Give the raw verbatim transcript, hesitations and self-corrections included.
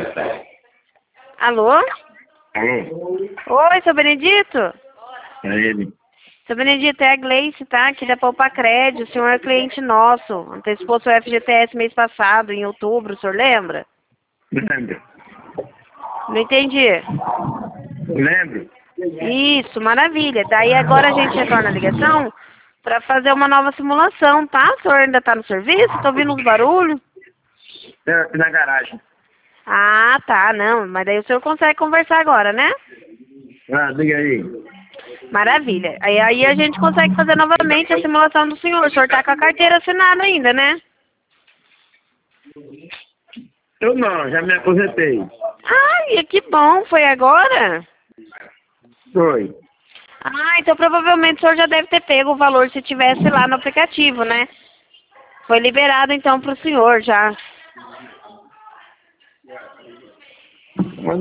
Alô? Alô? Oi, seu Benedito? É ele. Seu Benedito, é a Gleice, tá? Aqui da Poupa Crédito. O senhor é cliente nosso. Antecipou seu F G T S mês passado, em outubro, o senhor lembra? Lembro. Não entendi. Lembro. Isso, maravilha. Daí agora a gente retorna a ligação para fazer uma nova simulação, tá? O senhor ainda tá no serviço? Tô ouvindo uns barulhos. É, na garagem. Ah, tá, não. Mas daí o senhor consegue conversar agora, né? Ah, diga aí. Maravilha. Aí, aí a gente consegue fazer novamente a simulação do senhor. O senhor tá com a carteira assinada ainda, né? Eu não, já me aposentei. Ai, que bom. Foi agora? Foi. Ah, então provavelmente o senhor já deve ter pego o valor se tivesse lá no aplicativo, né? Foi liberado então pro senhor já.